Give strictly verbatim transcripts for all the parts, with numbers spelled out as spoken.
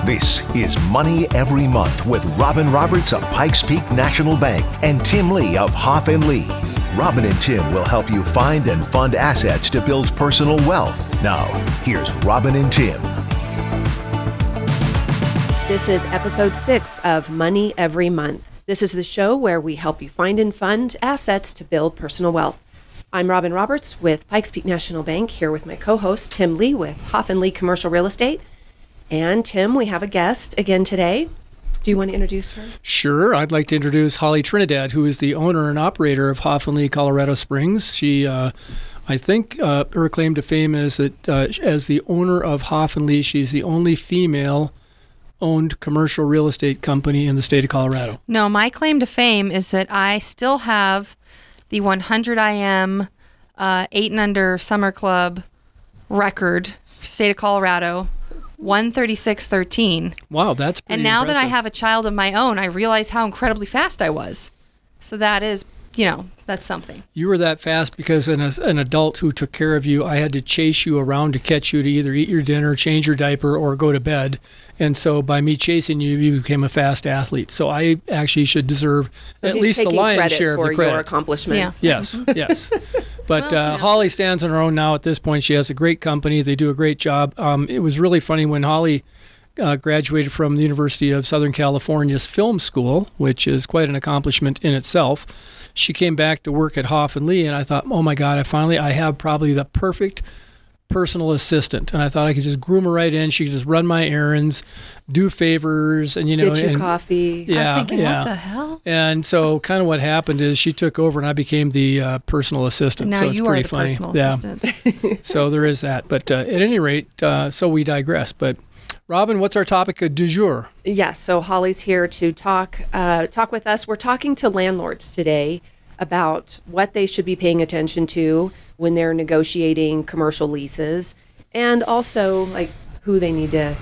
This is Money Every Month with Robin Roberts of Pikes Peak National Bank and Tim Lee of Hoff and Lee. Robin and Tim will help you find and fund assets to build personal wealth. Now, here's Robin and Tim. This is episode six of Money Every Month. This is the show where we help you find and fund assets to build personal wealth. I'm Robin Roberts with Pikes Peak National Bank, here with my co-host Tim Lee with Hoff and Lee Commercial Real Estate. And Tim, we have a guest again today. Do you want to introduce her? Sure. I'd like to introduce Holly Trinidad, who is the owner and operator of Hoff and Lee Colorado Springs. She, uh, I think, uh, her claim to fame is that uh, as the owner of Hoff and Lee, she's the only female-owned commercial real estate company in the state of Colorado. No, my claim to fame is that I still have the one hundred I M uh, eight and under summer club record, state of Colorado. one thirty-six thirteen. Wow, that's pretty And now impressive. that I have a child of my own, I realize how incredibly fast I was. So that is, you know, that's something. You were that fast because as an adult who took care of you, I had to chase you around to catch you to either eat your dinner, change your diaper, or go to bed. And so by me chasing you, you became a fast athlete. So I actually should deserve So at he's least the taking lion's credit share of for the credit. your accomplishments. Yes, yes. But Well, uh, yeah. Holly stands on her own now at this point. She has a great company. They do a great job. Um, it was really funny when Holly uh, graduated from the University of Southern California's film school, which is quite an accomplishment in itself. She came back to work at Hoff and Lee, and I thought, oh my God, I finally, I have probably the perfect personal assistant. And I thought I could just groom her right in. She could just run my errands, do favors, and, you know. Get your and, coffee. Yeah, I was thinking, yeah. what the hell? And so kind of what happened is she took over and I became the uh, personal assistant. Now so it's you pretty are the funny. personal yeah. assistant. So there is that. But uh, at any rate, uh, so we digress. But Robin, what's our topic du jour? Yes, so Holly's here to talk uh, talk with us. We're talking to landlords today about what they should be paying attention to when they're negotiating commercial leases, and also like who they need to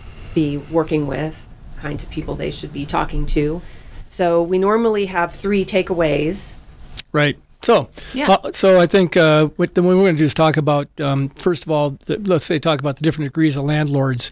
be working with, kinds of people they should be talking to. So we normally have three takeaways. Right. So, Yeah. uh, so I think uh, what, the, what we're going to do is talk about, um, first of all, the, let's say talk about the different degrees of landlords.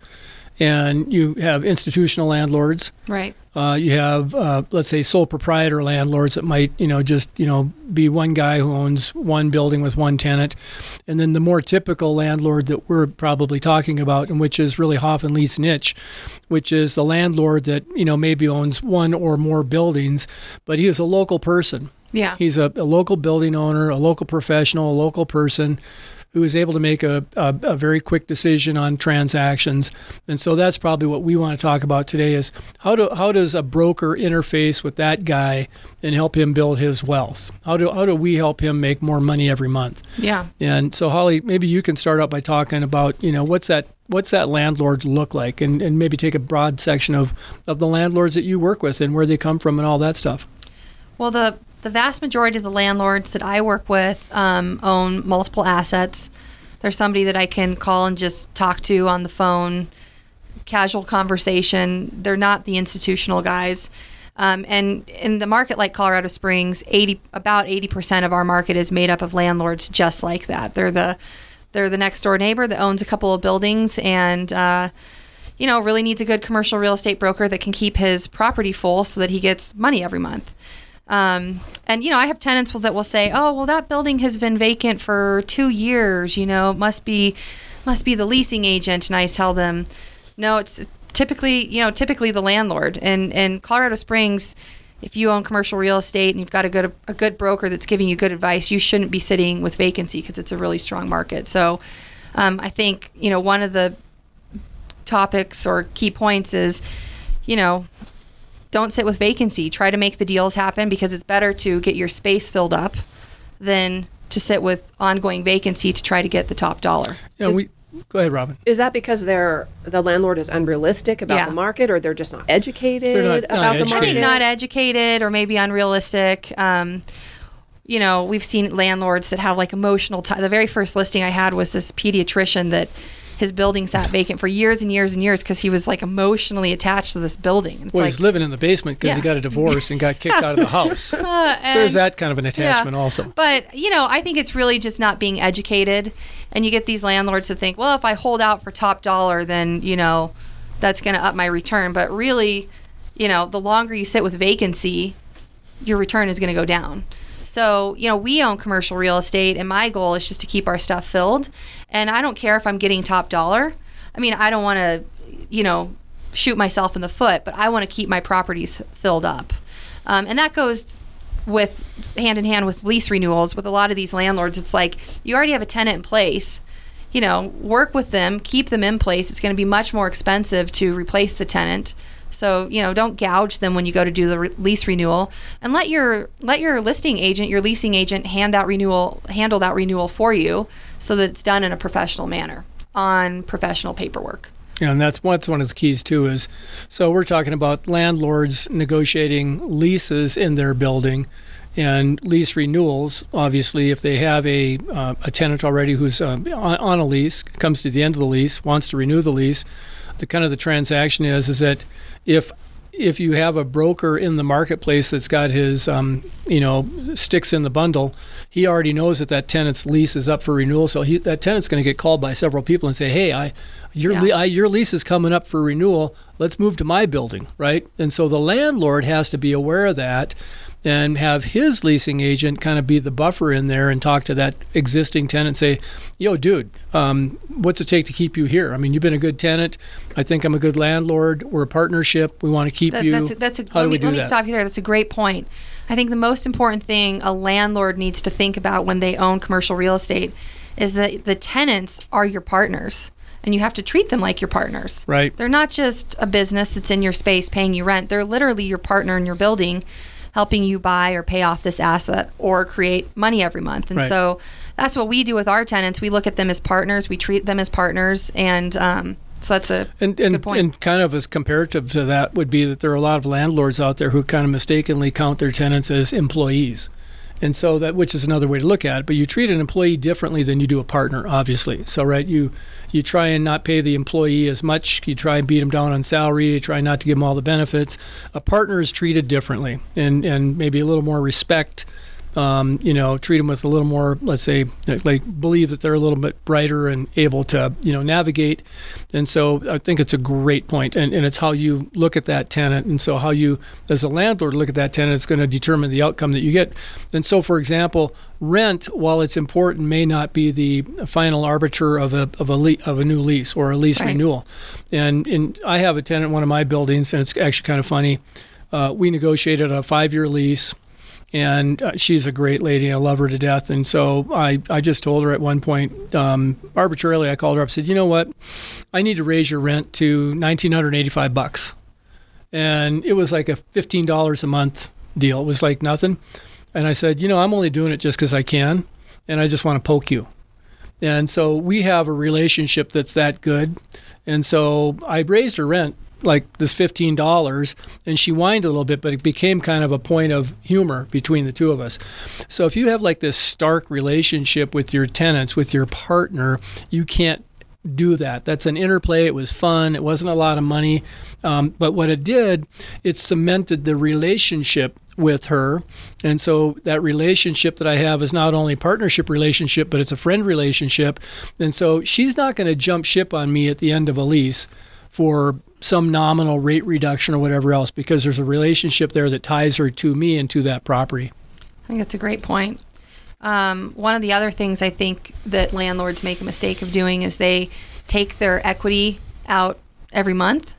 And you have institutional landlords. Right. Uh, you have, uh, let's say, sole proprietor landlords that might, you know, just, you know, be one guy who owns one building with one tenant. And then the more typical landlord that we're probably talking about, and which is really Hoff and Lee's niche, which is the landlord that, you know, maybe owns one or more buildings, but he is a local person. Yeah. He's a, a local building owner, a local professional, a local person who is able to make a, a, a very quick decision on transactions. And so that's probably what we want to talk about today is how do how does a broker interface with that guy and help him build his wealth? How do how do we help him make more money every month? Yeah. And so Holly, maybe you can start out by talking about, you know, what's that what's that landlord look like, and, and maybe take a broad section of, of the landlords that you work with and where they come from and all that stuff. Well, the the vast majority of the landlords that I work with um, own multiple assets. There's somebody that I can call and just talk to on the phone, casual conversation. They're not the institutional guys. Um, and in the market like Colorado Springs, eighty about eighty percent of our market is made up of landlords just like that. They're the they're the next door neighbor that owns a couple of buildings and uh, you know really needs a good commercial real estate broker that can keep his property full so that he gets money every month. Um, and, you know, I have tenants that will say, oh, well, that building has been vacant for two years, you know, it must be, must be the leasing agent. And I tell them, no, it's typically, you know, typically the landlord. And in Colorado Springs, if you own commercial real estate and you've got a good, a good broker that's giving you good advice, you shouldn't be sitting with vacancy because it's a really strong market. So, um, I think, you know, one of the topics or key points is, you know, don't sit with vacancy. Try to make the deals happen because it's better to get your space filled up than to sit with ongoing vacancy to try to get the top dollar. Yeah, Is- we go ahead, Robin. Is that because they're the landlord is unrealistic about Yeah. the market, or they're just not educated They're not- not about the educated. I market? think not educated or maybe unrealistic. Um, you know, we've seen landlords that have like emotional tie. The very first listing I had was this pediatrician that his building sat vacant for years and years and years because he was like emotionally attached to this building. It's Well, like, he's living in the basement because he Yeah. got a divorce and got kicked out of the house. uh, So and- there's that kind of an attachment Yeah. also. But, you know, I think it's really just not being educated. And you get these landlords to think, well, if I hold out for top dollar, then, you know, that's going to up my return. But really, you know, the longer you sit with vacancy, your return is going to go down. So, you know, we own commercial real estate, and my goal is just to keep our stuff filled. And I don't care if I'm getting top dollar. I mean, I don't want to, you know, shoot myself in the foot, but I want to keep my properties filled up. Um, and that goes with hand in hand with lease renewals. With a lot of these landlords, it's like you already have a tenant in place. You know, work with them, keep them in place. It's going to be much more expensive to replace the tenant. So, you know, don't gouge them when you go to do the re- lease renewal, and let your let your listing agent, your leasing agent, hand that renewal, handle that renewal for you, so that it's done in a professional manner on professional paperwork. Yeah, and that's what's one of the keys too. Is so we're talking about landlords negotiating leases in their building, and lease renewals. Obviously, if they have a uh, a tenant already who's uh, on, on a lease, comes to the end of the lease, wants to renew the lease. The kind of the transaction is is that if if you have a broker in the marketplace that's got his um, you know sticks in the bundle, he already knows that that tenant's lease is up for renewal. So he, that tenant's going to get called by several people and say, "Hey, I your Yeah. le- I, your lease is coming up for renewal. Let's move to my building," right? And so the landlord has to be aware of that, and have his leasing agent kind of be the buffer in there and talk to that existing tenant and say, "Yo, dude, um, what's it take to keep you here? I mean, you've been a good tenant. I think I'm a good landlord. We're a partnership. We want to keep That, you." that's a, that's a, How let do me, we do let me that? stop you there. That's a great point. I think the most important thing a landlord needs to think about when they own commercial real estate is that the tenants are your partners, and you have to treat them like your partners. Right. They're not just a business that's in your space paying you rent. They're literally your partner in your building, helping you buy or pay off this asset or create money every month. And Right. so that's what we do with our tenants. We look at them as partners. We treat them as partners. And um, so that's a And, good and, point. and kind of as comparative to that would be that there are a lot of landlords out there who kind of mistakenly count their tenants as employees. And so that, which is another way to look at it, but you treat an employee differently than you do a partner, obviously. So, right, you you try and not pay the employee as much. You try and beat them down on salary. You try not to give them all the benefits. A partner is treated differently, and, and maybe a little more respect. Um, you know, treat them with a little more, let's say, like believe that they're a little bit brighter and able to, you know, navigate. And so I think it's a great point. And, and it's how you look at that tenant. And so how you, as a landlord, look at that tenant, it's going to determine the outcome that you get. And so, for example, rent, while it's important, may not be the final arbiter of a of a le- of a new lease or a lease Right. renewal. And, and I have a tenant in one of my buildings, and it's actually kind of funny. Uh, we negotiated a five-year lease. And uh, she's a great lady. I love her to death. And so I, I just told her at one point, um, arbitrarily, I called her up and said, "You know what? I need to raise your rent to one thousand nine hundred eighty-five bucks." And it was like a fifteen dollars a month deal. It was like nothing. And I said, "You know, I'm only doing it just because I can. And I just want to poke you." And so we have a relationship that's that good. And so I raised her rent like this fifteen dollars, and she whined a little bit, but it became kind of a point of humor between the two of us. So if you have like this stark relationship with your tenants, with your partner, you can't do that. That's an interplay. It was fun. It wasn't a lot of money. Um, but what it did, it cemented the relationship with her. And so that relationship that I have is not only a partnership relationship, but it's a friend relationship. And so she's not going to jump ship on me at the end of a lease for some nominal rate reduction or whatever else, because there's a relationship there that ties her to me and to that property. I think that's a great point. Um, one of the other things I think that landlords make a mistake of doing is they take their equity out every month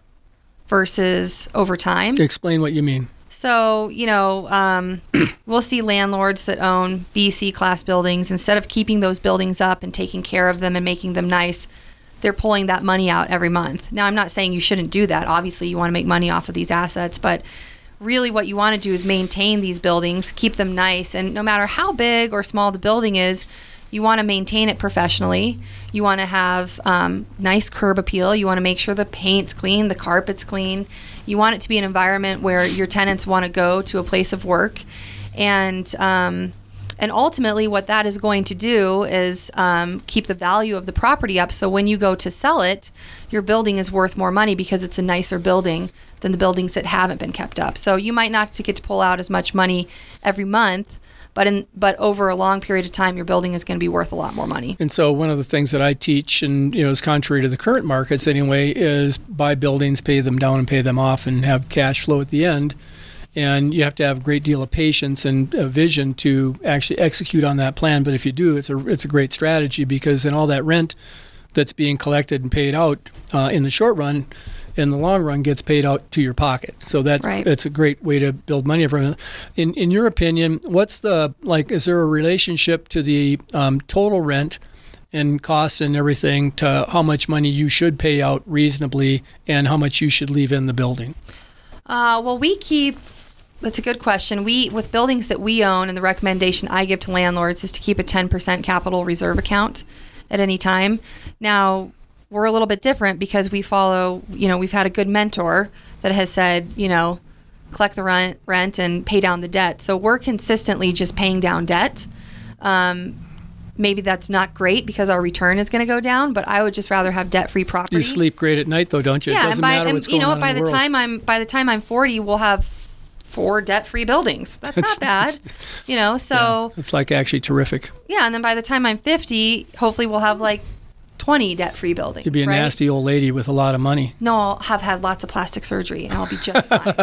versus over time. Explain what you mean. So, you know, um, we'll see landlords that own B, C class buildings. Instead of keeping those buildings up and taking care of them and making them nice, they're pulling that money out every month. Now, I'm not saying you shouldn't do that. Obviously, you want to make money off of these assets, but really what you want to do is maintain these buildings, keep them nice, and no matter how big or small the building is, you want to maintain it professionally. You want to have um, nice curb appeal. You want to make sure the paint's clean, the carpet's clean. You want it to be an environment where your tenants want to go to a place of work. And um, and ultimately what that is going to do is um, keep the value of the property up. So when you go to sell it, your building is worth more money because it's a nicer building than the buildings that haven't been kept up. So you might not get to pull out as much money every month, But in but over a long period of time, your building is going to be worth a lot more money. And so one of the things that I teach, and you know, is contrary to the current markets anyway, is buy buildings, pay them down, and pay them off, and have cash flow at the end. And you have to have a great deal of patience and a vision to actually execute on that plan. But if you do, it's a it's a great strategy, because then all that rent that's being collected and paid out uh, in the short run, in the long run, gets paid out to your pocket. So that right. it's a great way to build money from it. In in your opinion, what's the like? Is there a relationship to the um, total rent and costs and everything to how much money you should pay out reasonably and how much you should leave in the building? Uh, well, we keep. That's a good question. We with buildings that we own, and the recommendation I give to landlords is to keep a ten percent capital reserve account at any time. Now, we're a little bit different because we follow, you know, we've had a good mentor that has said, you know, collect the rent, rent and pay down the debt. So we're consistently just paying down debt. Um, maybe that's not great because our return is going to go down, but I would just rather have debt-free property. You sleep great at night, though, don't you? Yeah, it doesn't and by, matter and, what's you going know, on by in the, the world. time I'm by the time I'm forty, we'll have four debt-free buildings. That's not bad, you know. So yeah, it's like actually terrific. Yeah, and then by the time I'm fifty, hopefully we'll have like twenty debt-free buildings. You'd be a right? nasty old lady with a lot of money. No, I'll have had lots of plastic surgery, and I'll be just fine.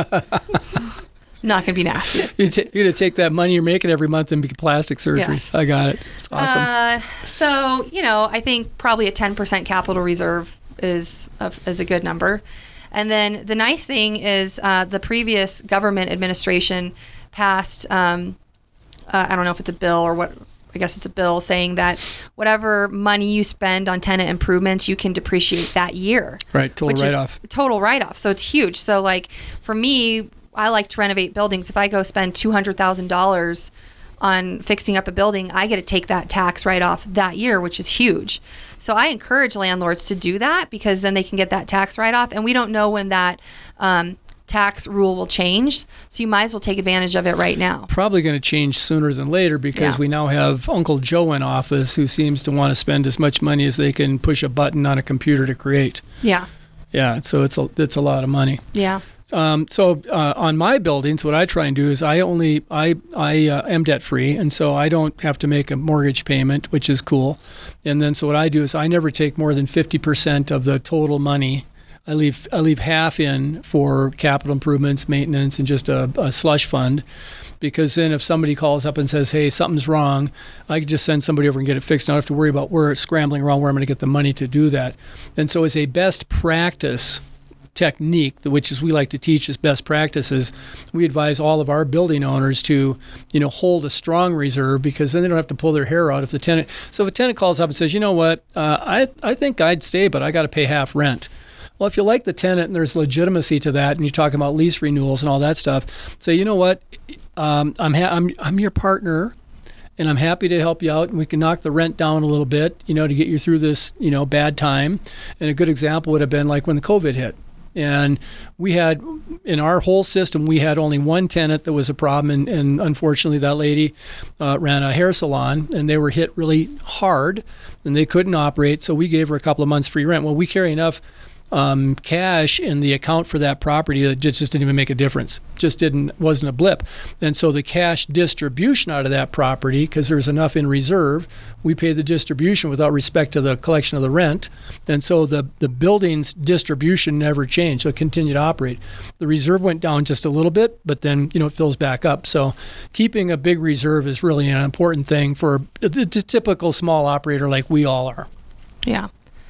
I'm not going to be nasty. You're, t- you're going to take that money you're making every month and be plastic surgery. Yes. I got it. It's awesome. Uh, so, you know, I think probably a ten percent capital reserve is a, is a good number. And then the nice thing is uh, the previous government administration passed, um, uh, I don't know if it's a bill or what, I guess it's a bill saying that whatever money you spend on tenant improvements, you can depreciate that year. Right, total write-off. Total write-off. So it's huge. So like for me, I like to renovate buildings. If I go spend two hundred thousand dollars on fixing up a building, I get to take that tax write-off that year, which is huge. So I encourage landlords to do that because then they can get that tax write-off. And we don't know when that um, tax rule will change. So you might as well take advantage of it right now. Probably going to change sooner than later because Yeah. we now have Uncle Joe in office who seems to want to spend as much money as they can push a button on a computer to create. Yeah. Yeah, so it's a, it's a lot of money. Yeah. Um, so uh, on my buildings, what I try and do is I only I I uh, am debt free, and so I don't have to make a mortgage payment, which is cool. And then so what I do is I never take more than fifty percent of the total money. I leave I leave half in for capital improvements, maintenance, and just a, a slush fund. Because then if somebody calls up and says, hey, something's wrong, I can just send somebody over and get it fixed. I don't have to worry about where it's scrambling around where I'm going to get the money to do that. And so as a best practice technique, which is we like to teach as best practices, we advise all of our building owners to, you know, hold a strong reserve because then they don't have to pull their hair out if the tenant. So if a tenant calls up and says, you know what, uh, I I think I'd stay, but I got to pay half rent. Well, if you like the tenant and there's legitimacy to that, and you're talking about lease renewals and all that stuff, say, you know what, um, I'm ha- I'm I'm your partner. And I'm happy to help you out, and we can knock the rent down a little bit, you know, to get you through this, you know, bad time. And a good example would have been like when the COVID hit. And we had, in our whole system, we had only one tenant that was a problem. And, and unfortunately, that lady uh, ran a hair salon, and they were hit really hard, and they couldn't operate. So we gave her a couple of months free rent. Well, we carry enough um, cash in the account for that property that just, just didn't even make a difference. Just didn't, wasn't a blip. And so the cash distribution out of that property, because there's enough in reserve, we pay the distribution without respect to the collection of the rent. And so the, the building's distribution never changed. So it continued to operate. The reserve went down just a little bit, but then, you know, it fills back up. So keeping a big reserve is really an important thing for a, a typical small operator like we all are. Yeah.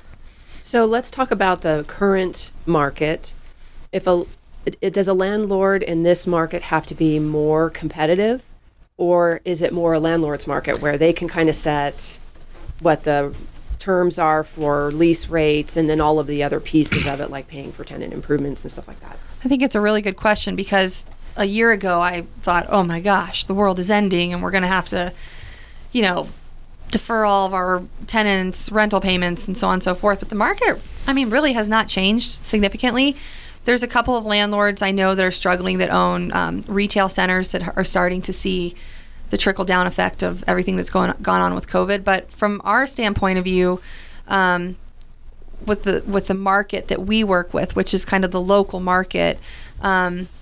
So let's talk about the current market. If a it, does a landlord in this market have to be more competitive, or is it more a landlord's market where they can kind of set what the terms are for lease rates and then all of the other pieces of it, like paying for tenant improvements and stuff like that? I think it's a really good question because a year ago I thought, oh my gosh, the world is ending and we're going to have to, you know, defer all of our tenants' rental payments and so on and so forth. But the market, I mean, really has not changed significantly. There's a couple of landlords I know that are struggling that own um, retail centers that are starting to see the trickle-down effect of everything that's going gone on with COVID. But from our standpoint of view, um, with the with the market that we work with, which is kind of the local market, um,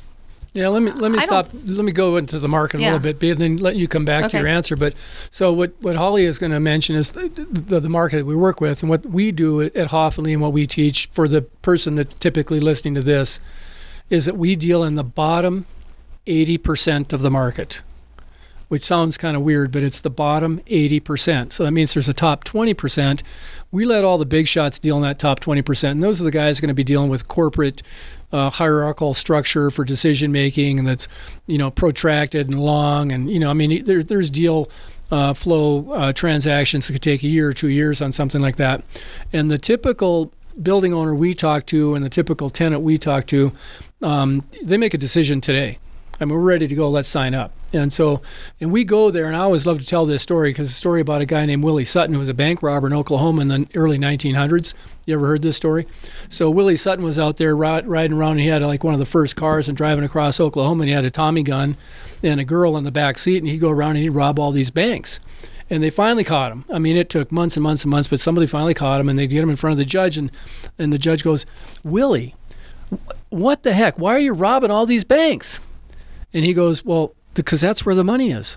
Yeah, let me let me I stop. don't- Let me go into the market a Yeah. little bit, and then let you come back Okay. to your answer. But so what, what Holly is going to mention is the, the, the market that we work with, and what we do at, at Hoff and Lee, and what we teach for the person that's typically listening to this, is that we deal in the bottom eighty percent of the market, which sounds kind of weird, but it's the bottom eighty percent. So that means there's a top twenty percent. We let all the big shots deal in that top twenty percent, and those are the guys going to be dealing with corporate uh, hierarchical structure for decision making, and that's, you know, protracted and long, and, you know, I mean, there, there's deal uh, flow uh, transactions that could take a year or two years on something like that. And the typical building owner we talk to and the typical tenant we talk to, um, they make a decision today. I mean, we're ready to go. Let's sign up. And so, and we go there, and I always love to tell this story because it's a story about a guy named Willie Sutton who was a bank robber in Oklahoma in the early nineteen hundreds. You ever heard this story? So Willie Sutton was out there ri- riding around, and he had like one of the first cars and driving across Oklahoma, and he had a Tommy gun and a girl in the back seat, and he'd go around and he'd rob all these banks. And they finally caught him. I mean, it took months and months and months, but somebody finally caught him, and they get him in front of the judge, and, and the judge goes, Willie, what the heck? Why are you robbing all these banks? And he goes, well, because that's where the money is.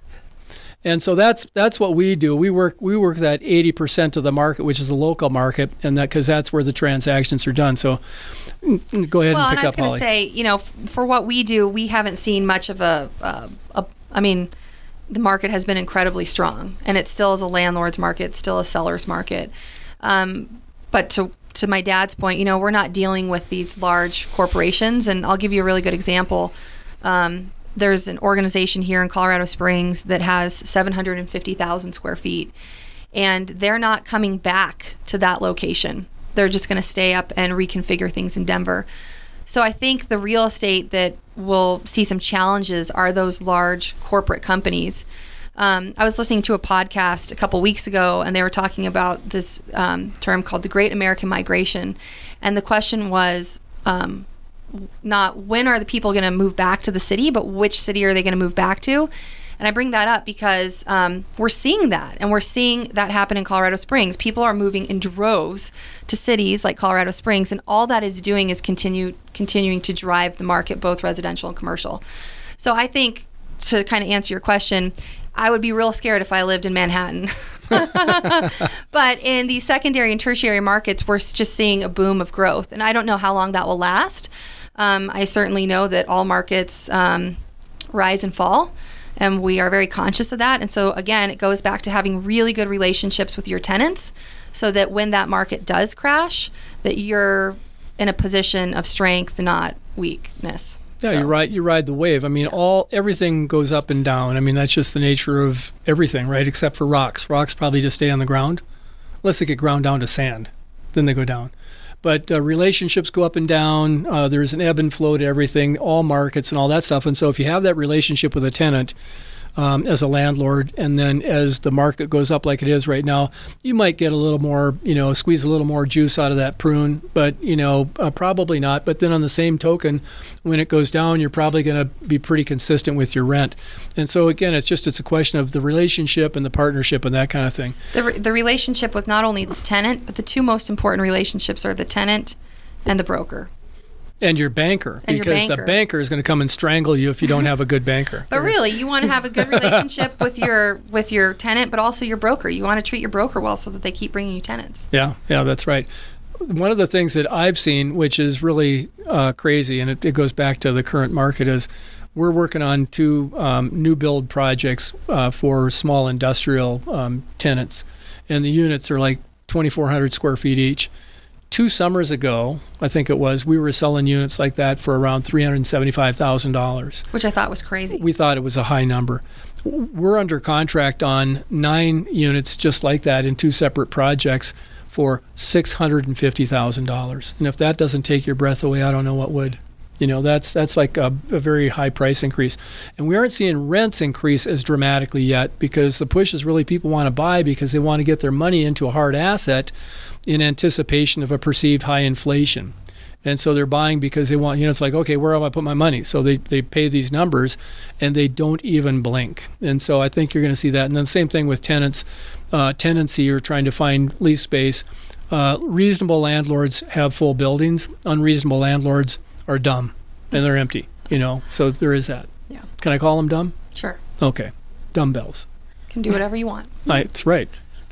And so that's that's what we do. We work we work that eighty percent of the market, which is the local market, and that because that's where the transactions are done. So mm, go ahead Well, and and pick I was up, going Holly. to say, you know, f- for what we do, we haven't seen much of a, a, a, I mean, the market has been incredibly strong, and it still is a landlord's market, still a seller's market. Um, but to to my dad's point, you know, we're not dealing with these large corporations, and I'll give you a really good example. Um, there's an organization here in Colorado Springs that has seven hundred fifty thousand square feet, and they're not coming back to that location. They're just going to stay up and reconfigure things in Denver. So I think the real estate that will see some challenges are those large corporate companies. Um, I was listening to a podcast a couple weeks ago, and they were talking about this um, term called the Great American Migration. And the question was um, not when are the people going to move back to the city, but which city are they going to move back to? And I bring that up because um, we're seeing that, and we're seeing that happen in Colorado Springs. People are moving in droves to cities like Colorado Springs, and all that is doing is continue continuing to drive the market, both residential and commercial. So I think, to kind of answer your question, I would be real scared if I lived in Manhattan. But in the secondary and tertiary markets, we're just seeing a boom of growth, and I don't know how long that will last. Um, I certainly know that all markets um, rise and fall, and we are very conscious of that. And so, again, it goes back to having really good relationships with your tenants so that when that market does crash, that you're in a position of strength, not weakness. Yeah, So- you're right. You ride the wave. I mean, all everything goes up and down. I mean, that's just the nature of everything, right? Except for rocks. Rocks probably just stay on the ground, unless they get ground down to sand, then they go down. But uh, relationships go up and down. Uh, there's an ebb and flow to everything, all markets and all that stuff. And so if you have that relationship with a tenant um, as a landlord, and then as the market goes up like it is right now, you might get a little more, you know, squeeze a little more juice out of that prune, but, you know, uh, probably not. But then on the same token, when it goes down, you're probably going to be pretty consistent with your rent. And so, again, it's just it's a question of the relationship and the partnership and that kind of thing. The, re- the relationship with not only the tenant, but the two most important relationships are the tenant and the broker. And your banker, And your because banker. the banker is going to come and strangle you if you don't have a good banker. But really, you want to have a good relationship with your with your tenant, but also your broker. You want to treat your broker well so that they keep bringing you tenants. Yeah, yeah, that's right. One of the things that I've seen, which is really uh, crazy, and it, it goes back to the current market, is we're working on two um, new build projects uh, for small industrial um, tenants, and the units are like twenty-four hundred square feet each. Two summers ago, I think it was, we were selling units like that for around three hundred seventy-five thousand dollars. Which I thought was crazy. We thought it was a high number. We're under contract on nine units just like that in two separate projects for six hundred fifty thousand dollars. And if that doesn't take your breath away, I don't know what would. You know, that's that's like a, a very high price increase. And we aren't seeing rents increase as dramatically yet because the push is really people want to buy because they want to get their money into a hard asset in anticipation of a perceived high inflation. And so they're buying because they want, you know, it's like, okay, where am I put my money? So they, they pay these numbers and they don't even blink. And so I think you're going to see that. And then same thing with tenants, uh, tenancy or trying to find lease space. Uh, reasonable landlords have full buildings. Unreasonable landlords are dumb and they're empty. You know, so there is that. Yeah. Can I call them dumb? Sure. Okay. Dumbbells. Can do whatever you want. That's right.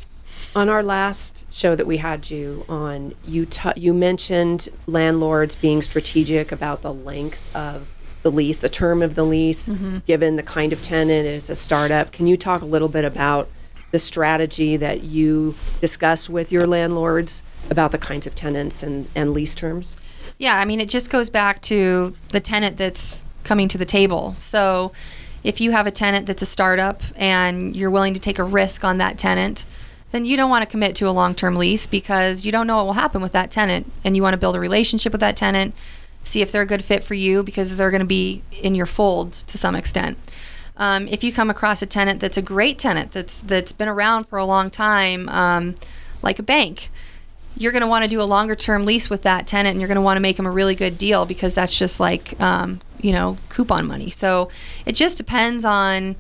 On our last show that we had you on, you t- you mentioned landlords being strategic about the length of the lease, the term of the lease, mm-hmm. given the kind of tenant it's a startup. Can you talk a little bit about the strategy that you discuss with your landlords about the kinds of tenants and, and lease terms? Yeah, I mean, it just goes back to the tenant that's coming to the table. So if you have a tenant that's a startup and you're willing to take a risk on that tenant, then you don't want to commit to a long-term lease because you don't know what will happen with that tenant, and you want to build a relationship with that tenant, see if they're a good fit for you because they're going to be in your fold to some extent. Um, if you come across a tenant that's a great tenant, that's that's been around for a long time, um, like a bank, you're going to want to do a longer-term lease with that tenant, and you're going to want to make them a really good deal because that's just like, um, you know, coupon money. So it just depends on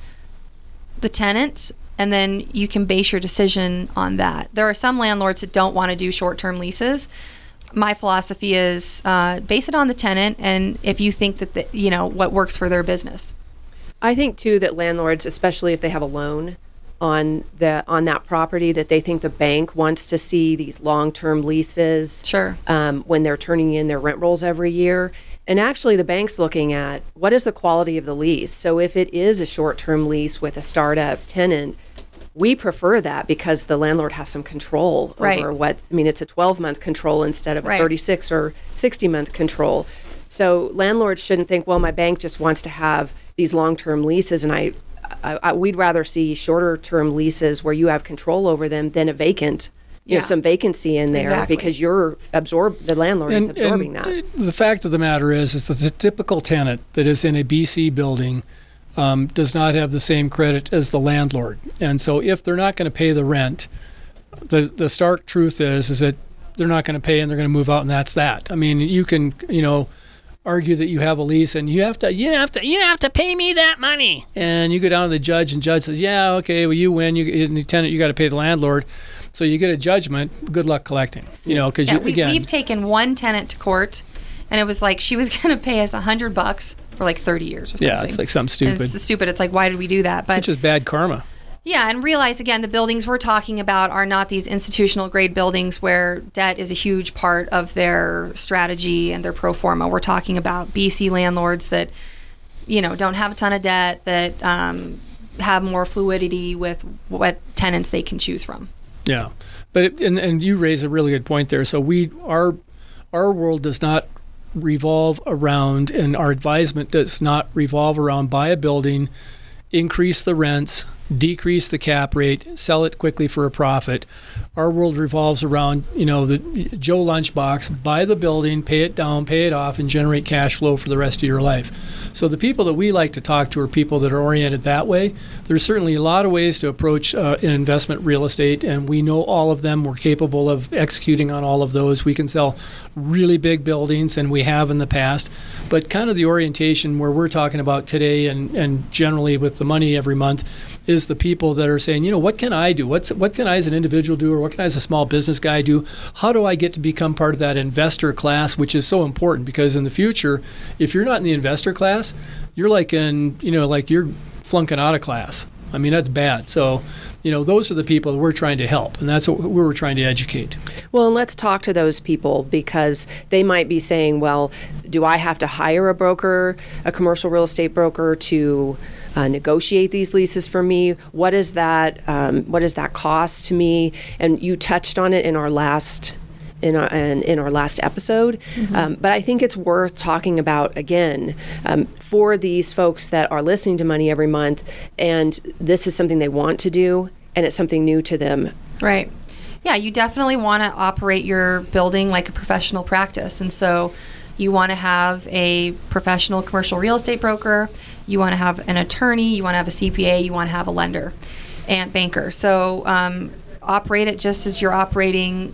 the tenant, and then you can base your decision on that. There are some landlords that don't want to do short-term leases. My philosophy is uh, base it on the tenant, and if you think that, the, you know, what works for their business. I think, too, that landlords, especially if they have a loan on the on that property, that they think the bank wants to see these long-term leases. Sure. Um, when they're turning in their rent rolls every year. And actually, the bank's looking at what is the quality of the lease. So if it is a short-term lease with a startup tenant, we prefer that because the landlord has some control right. over what, I mean, it's a twelve-month control instead of a right. thirty-six or sixty-month control. So landlords shouldn't think, well, my bank just wants to have these long-term leases, and I, I, I we'd rather see shorter-term leases where you have control over them than a vacant, you yeah. know, some vacancy in there exactly. because you're absorb the landlord and, is absorbing and that. The fact of the matter is, is that the typical tenant that is in a B C building um, does not have the same credit as the landlord, and so if they're not going to pay the rent, the the stark truth is is that they're not going to pay and they're going to move out, and that's that. I mean, you can, you know, argue that you have a lease and you have to you have to you have to pay me that money, and you go down to the judge and judge says, yeah, okay, well, you win, you and the tenant, you got to pay the landlord, so you get a judgment. Good luck collecting, you know, because yeah, you we, again we've taken one tenant to court, and it was like she was going to pay us a hundred bucks for like thirty years or something. Yeah, it's like something stupid. And it's stupid. It's like, why did we do that? But it's just bad karma. Yeah, and realize, again, the buildings we're talking about are not these institutional grade buildings where debt is a huge part of their strategy and their pro forma. We're talking about B C landlords that, you know, don't have a ton of debt, that um, have more fluidity with what tenants they can choose from. Yeah, but it, and and you raise a really good point there. So we our our world does not revolve around, and our advisement does not revolve around buy a building, increase the rents, decrease the cap rate, sell it quickly for a profit. Our world revolves around, you know, the Joe Lunchbox, buy the building, pay it down, pay it off, and generate cash flow for the rest of your life. So the people that we like to talk to are people that are oriented that way. There's certainly a lot of ways to approach uh, an investment real estate, and we know all of them. We're capable of executing on all of those. We can sell really big buildings, and we have in the past. But kind of the orientation where we're talking about today, and, and generally with the money every month, is the people that are saying, you know, what can I do? What's what can I as an individual do, or what can I as a small business guy do? How do I get to become part of that investor class, which is so important, because in the future, if you're not in the investor class, you're like in, you know, like you're flunking out of class. I mean, that's bad. So, you know, those are the people that we're trying to help, and that's what we were trying to educate. Well, and let's talk to those people, because they might be saying, well, do I have to hire a broker, a commercial real estate broker, to uh, negotiate these leases for me? What is that? Um, what does that cost to me? And you touched on it in our last in our in, in our last episode, mm-hmm. um, but I think it's worth talking about again um, for these folks that are listening to Money Every Month, and this is something they want to do, and it's something new to them. Right. Yeah, you definitely want to operate your building like a professional practice, and so you want to have a professional commercial real estate broker, you want to have an attorney, you want to have a C P A, you want to have a lender and banker. So um, operate it just as you're operating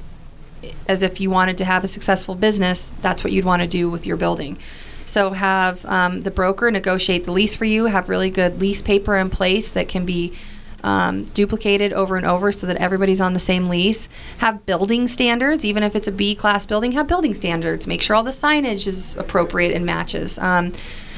as if you wanted to have a successful business. That's what you'd want to do with your building. So have um, the broker negotiate the lease for you, have really good lease paper in place that can be um, duplicated over and over so that everybody's on the same lease. Have building standards, even if it's a B-class building, have building standards. Make sure all the signage is appropriate and matches. Um,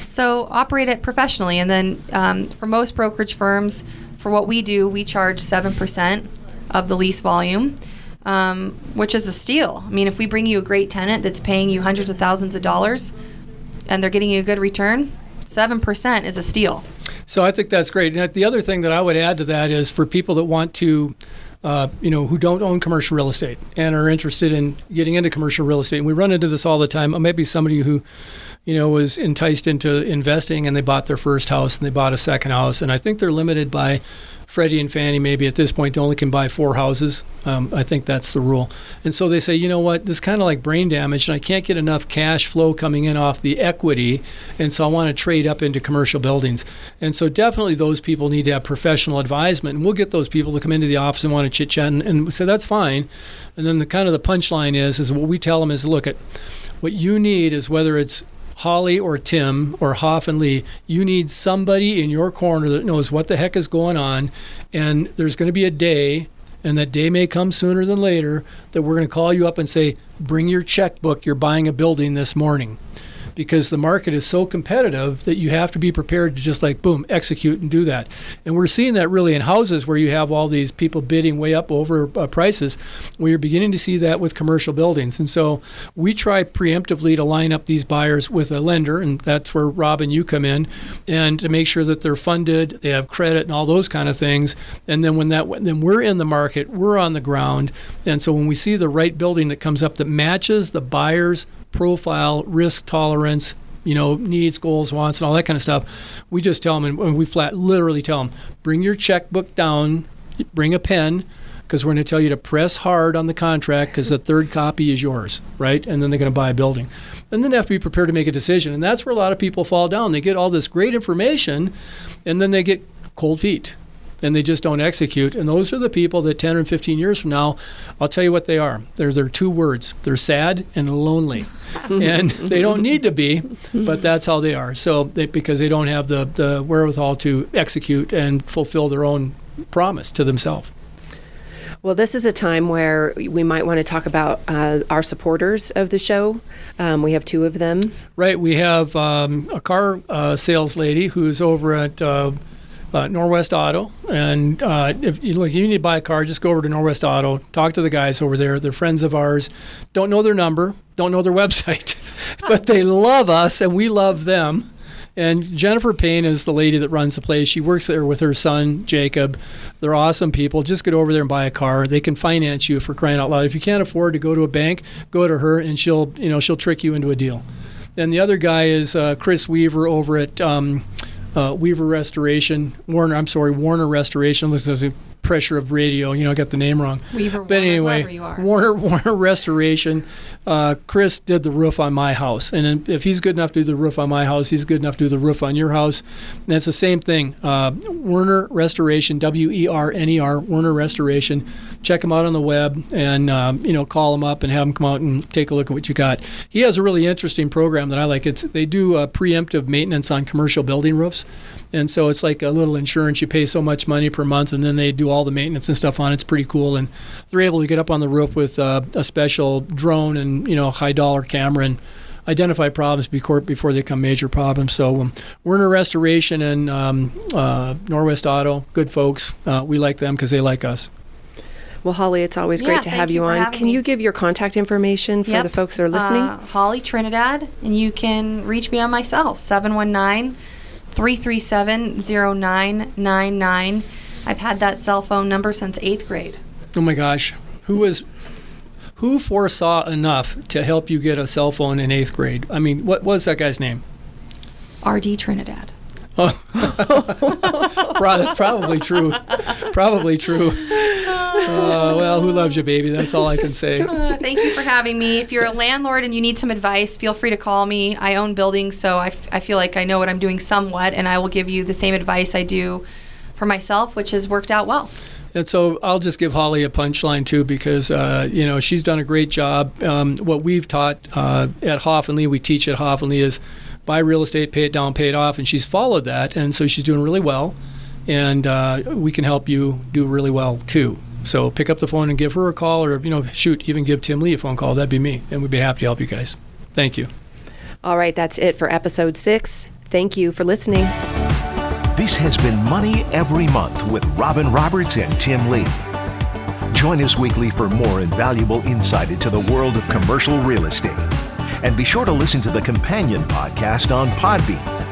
So operate it professionally. And then um, for most brokerage firms, for what we do, we charge seven percent of the lease volume, um, which is a steal. I mean, if we bring you a great tenant that's paying you hundreds of thousands of dollars and they're getting you a good return, seven percent is a steal. So I think that's great. And the other thing that I would add to that is for people that want to, uh, you know, who don't own commercial real estate and are interested in getting into commercial real estate. And we run into this all the time. Maybe somebody who, you know, was enticed into investing and they bought their first house and they bought a second house. And I think they're limited by Freddie and Fannie. Maybe at this point they only can buy four houses. Um, I think that's the rule. And so they say, you know what, this is kind of like brain damage and I can't get enough cash flow coming in off the equity. And so I want to trade up into commercial buildings. And so definitely those people need to have professional advisement. And we'll get those people to come into the office and want to chit chat and, and say, that's fine. And then the kind of the punchline is, is what we tell them is, look, at what you need is whether it's Holly or Tim or Hoff and Lee, you need somebody in your corner that knows what the heck is going on. And there's going to be a day, and that day may come sooner than later, that we're going to call you up and say, bring your checkbook, you're buying a building this morning. Because the market is so competitive that you have to be prepared to just like, boom, execute and do that. And we're seeing that really in houses where you have all these people bidding way up over uh, prices. We're beginning to see that with commercial buildings. And so we try preemptively to line up these buyers with a lender, and that's where Rob and you come in, and to make sure that they're funded, they have credit and all those kind of things. And then when that, then we're in the market, we're on the ground. And so when we see the right building that comes up that matches the buyer's profile, risk tolerance, you know, needs, goals, wants, and all that kind of stuff, we just tell them, and we flat literally tell them, bring your checkbook down, bring a pen, because we're going to tell you to press hard on the contract because the third copy is yours, right? And then they're going to buy a building. And then they have to be prepared to make a decision. And that's where a lot of people fall down. They get all this great information, and then they get cold feet. And they just don't execute. And those are the people that ten or fifteen years from now, I'll tell you what they are. They're, they're two words. They're sad and lonely. And they don't need to be, but that's how they are. So they, because they don't have the, the wherewithal to execute and fulfill their own promise to themselves. Well, this is a time where we might want to talk about uh, our supporters of the show. Um, we have two of them. Right. We have um, a car uh, sales lady who's over at uh, Uh, Norwest Auto, and uh, if you look, you need to buy a car, just go over to Norwest Auto, talk to the guys over there. They're friends of ours. Don't know their number, don't know their website, but they love us and we love them. And Jennifer Payne is the lady that runs the place. She works there with her son, Jacob. They're awesome people. Just get over there and buy a car. They can finance you, for crying out loud. If you can't afford to go to a bank, go to her and she'll, you know, she'll trick you into a deal. And the other guy is uh, Chris Weaver over at um, Uh, Weaver Restoration, Warner, I'm sorry, Warner Restoration. Listen to the pressure of radio, you know, I got the name wrong. Weaver, but Warner, anyway, wherever you are. Warner, Warner Restoration. Uh, Chris did the roof on my house. And if he's good enough to do the roof on my house, he's good enough to do the roof on your house. And it's the same thing. Uh, Werner Restoration, W E R N E R, Werner Restoration. Check him out on the web and, um, you know, call him up and have him come out and take a look at what you got. He has a really interesting program that I like. It's They do uh, preemptive maintenance on commercial building roofs. And so it's like a little insurance. You pay so much money per month, and then they do all the maintenance and stuff on it. It's pretty cool. And they're able to get up on the roof with uh, a special drone and, you know, high-dollar camera and identify problems before before they become major problems. So um, Werner Restoration and um, uh, Norwest Auto, good folks. Uh, we like them because they like us. Well, Holly, it's always Yeah, great to thank have you, you for on. having Can me. you give your contact information for Yep. the folks that are listening? Uh, Holly Trinidad, and you can reach me on my cell, seven one nine, three three seven, zero nine nine nine. I've had that cell phone number since eighth grade. Oh my gosh, who was, who foresaw enough to help you get a cell phone in eighth grade? I mean, what was that guy's name? R D Trinidad. Oh, that's probably true. Probably true. Uh, well, who loves you, baby? That's all I can say. Uh, thank you for having me. If you're a landlord and you need some advice, feel free to call me. I own buildings, so I, f- I feel like I know what I'm doing somewhat, and I will give you the same advice I do for myself, which has worked out well. And so I'll just give Holly a punchline, too, because, uh, you know, she's done a great job. Um, what we've taught uh, at Hoff and Lee, we teach at Hoff and Lee is buy real estate, pay it down, pay it off, and she's followed that, and so she's doing really well, and uh, we can help you do really well, too. So pick up the phone and give her a call, or, you know, shoot, even give Tim Lee a phone call. That'd be me, and we'd be happy to help you guys. Thank you. All right, that's it for episode six. Thank you for listening. This has been Money Every Month with Robin Roberts and Tim Lee. Join us weekly for more invaluable insight into the world of commercial real estate. And be sure to listen to the companion podcast on Podbean